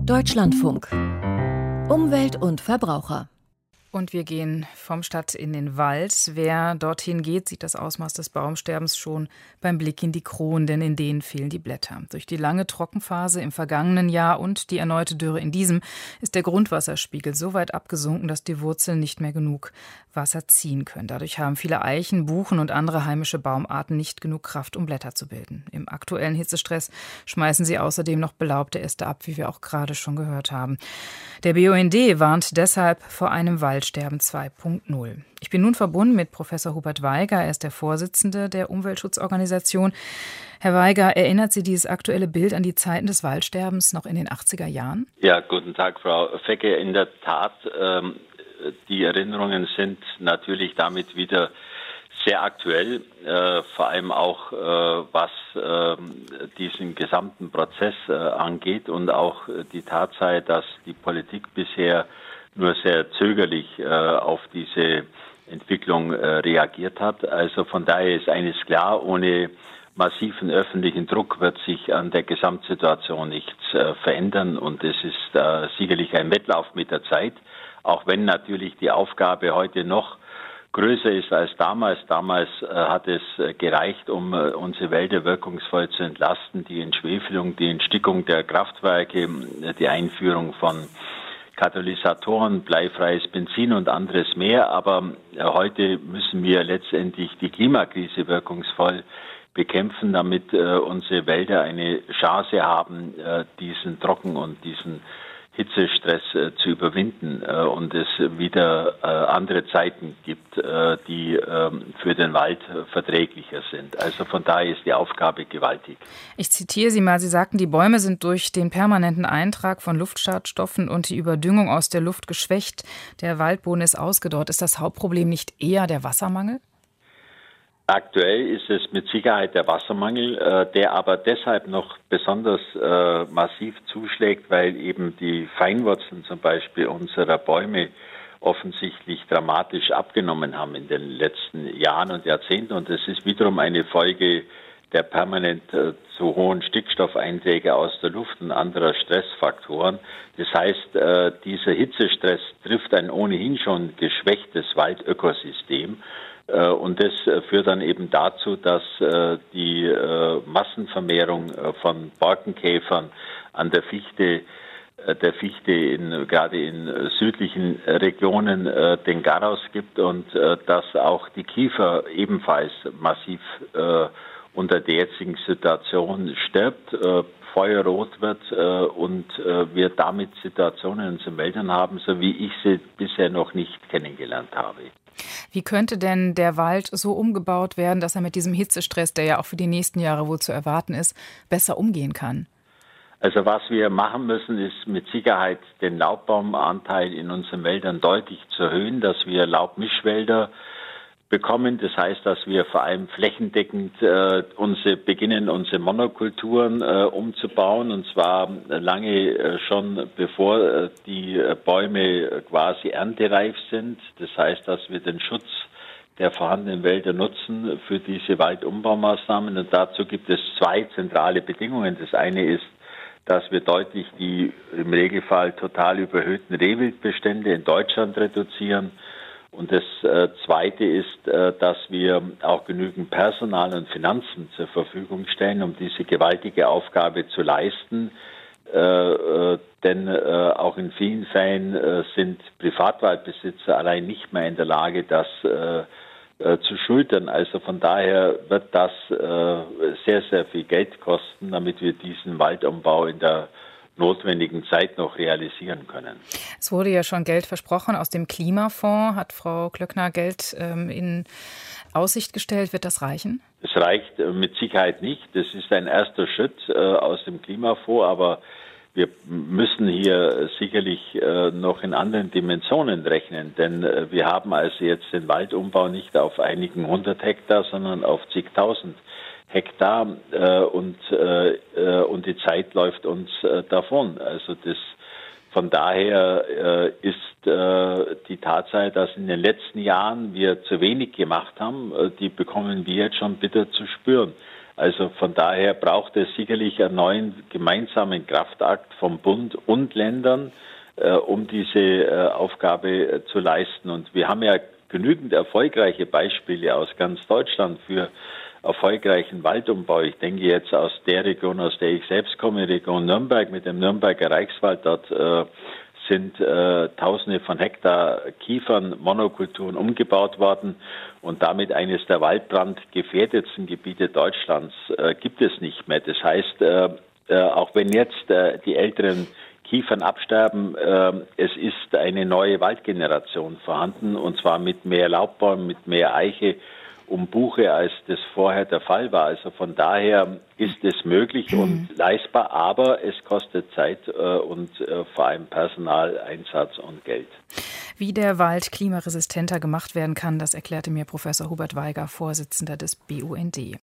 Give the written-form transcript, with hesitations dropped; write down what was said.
Deutschlandfunk. Umwelt und Verbraucher. Und wir gehen vom Stadt in den Wald. Wer dorthin geht, sieht das Ausmaß des Baumsterbens schon beim Blick in die Kronen, denn in denen fehlen die Blätter. Durch die lange Trockenphase im vergangenen Jahr und die erneute Dürre in diesem ist der Grundwasserspiegel so weit abgesunken, dass die Wurzeln nicht mehr genug Wasser ziehen können. Dadurch haben viele Eichen, Buchen und andere heimische Baumarten nicht genug Kraft, um Blätter zu bilden. Im aktuellen Hitzestress schmeißen sie außerdem noch belaubte Äste ab, wie wir auch gerade schon gehört haben. Der BUND warnt deshalb vor einem Waldsterben 2.0. Ich bin nun verbunden mit Professor Hubert Weiger. Er ist der Vorsitzende der Umweltschutzorganisation. Herr Weiger, erinnert Sie dieses aktuelle Bild an die Zeiten des Waldsterbens noch in den 80er Jahren? Ja, guten Tag, Frau Fecke. In der Tat, die Erinnerungen sind natürlich damit wieder sehr aktuell, vor allem auch was diesen gesamten Prozess angeht und auch die Tatsache, dass die Politik bisher nur sehr zögerlich auf diese Entwicklung reagiert hat. Also von daher ist eines klar, ohne massiven öffentlichen Druck wird sich an der Gesamtsituation nichts verändern und es ist sicherlich ein Wettlauf mit der Zeit, auch wenn natürlich die Aufgabe heute noch größer ist als damals. Damals hat es gereicht, um unsere Wälder wirkungsvoll zu entlasten, die Entschwefelung, die Entstickung der Kraftwerke, die Einführung von Katalysatoren, bleifreies Benzin und anderes mehr. Aber heute müssen wir letztendlich die Klimakrise wirkungsvoll bekämpfen, damit unsere Wälder eine Chance haben, diesen Trocken- und diesen Hitzestress zu überwinden und es wieder andere Zeiten gibt, die für den Wald verträglicher sind. Also von daher ist die Aufgabe gewaltig. Ich zitiere Sie mal, Sie sagten, die Bäume sind durch den permanenten Eintrag von Luftschadstoffen und die Überdüngung aus der Luft geschwächt. Der Waldboden ist ausgedörrt. Ist das Hauptproblem nicht eher der Wassermangel? Aktuell ist es mit Sicherheit der Wassermangel, der aber deshalb noch besonders massiv zuschlägt, weil eben die Feinwurzeln zum Beispiel unserer Bäume offensichtlich dramatisch abgenommen haben in den letzten Jahren und Jahrzehnten. Und das ist wiederum eine Folge der permanent zu hohen Stickstoffeinträge aus der Luft und anderer Stressfaktoren. Das heißt, dieser Hitzestress trifft ein ohnehin schon geschwächtes Waldökosystem. Und das führt dann eben dazu, dass die Massenvermehrung von Borkenkäfern an der Fichte gerade in südlichen Regionen den Garaus gibt und dass auch die Kiefer ebenfalls massiv unter der jetzigen Situation stirbt, feuerrot wird und wir damit Situationen in unseren Wäldern haben, so wie ich sie bisher noch nicht kennengelernt habe. Wie könnte denn der Wald so umgebaut werden, dass er mit diesem Hitzestress, der ja auch für die nächsten Jahre wohl zu erwarten ist, besser umgehen kann? Also was wir machen müssen, ist mit Sicherheit den Laubbaumanteil in unseren Wäldern deutlich zu erhöhen, dass wir Laubmischwälder bekommen. Das heißt, dass wir vor allem flächendeckend beginnen, unsere Monokulturen umzubauen, und zwar lange schon bevor die Bäume quasi erntereif sind. Das heißt, dass wir den Schutz der vorhandenen Wälder nutzen für diese Waldumbaumaßnahmen. Und dazu gibt es zwei zentrale Bedingungen. Das eine ist, dass wir deutlich die im Regelfall total überhöhten Rehwildbestände in Deutschland reduzieren. Und das Zweite ist, dass wir auch genügend Personal und Finanzen zur Verfügung stellen, um diese gewaltige Aufgabe zu leisten. Denn auch in vielen Fällen sind Privatwaldbesitzer allein nicht mehr in der Lage, das zu schultern. Also von daher wird das sehr, sehr viel Geld kosten, damit wir diesen Waldumbau in der notwendigen Zeit noch realisieren können. Es wurde ja schon Geld versprochen aus dem Klimafonds. Hat Frau Klöckner Geld in Aussicht gestellt? Wird das reichen? Es reicht mit Sicherheit nicht. Das ist ein erster Schritt aus dem Klimafonds, aber wir müssen hier sicherlich noch in anderen Dimensionen rechnen, denn wir haben also jetzt den Waldumbau nicht auf einigen 100 Hektar, sondern auf zigtausend Hektar und die Zeit läuft uns davon. Also von daher ist die Tatsache, dass in den letzten Jahren wir zu wenig gemacht haben, die bekommen wir jetzt schon bitter zu spüren. Also von daher braucht es sicherlich einen neuen gemeinsamen Kraftakt vom Bund und Ländern, um diese Aufgabe zu leisten. Und wir haben ja genügend erfolgreiche Beispiele aus ganz Deutschland für erfolgreichen Waldumbau. Ich denke jetzt aus der Region, aus der ich selbst komme, Region Nürnberg mit dem Nürnberger Reichswald. Dort sind Tausende von Hektar Kiefern, Monokulturen umgebaut worden und damit eines der waldbrandgefährdetsten Gebiete Deutschlands gibt es nicht mehr. Das heißt, auch wenn jetzt die älteren Kiefern absterben, es ist eine neue Waldgeneration vorhanden und zwar mit mehr Laubbäumen, mit mehr Eiche und Buche, als das vorher der Fall war. Also von daher ist es möglich und leistbar, aber es kostet Zeit und vor allem Personaleinsatz und Geld. Wie der Wald klimaresistenter gemacht werden kann, das erklärte mir Professor Hubert Weiger, Vorsitzender des BUND.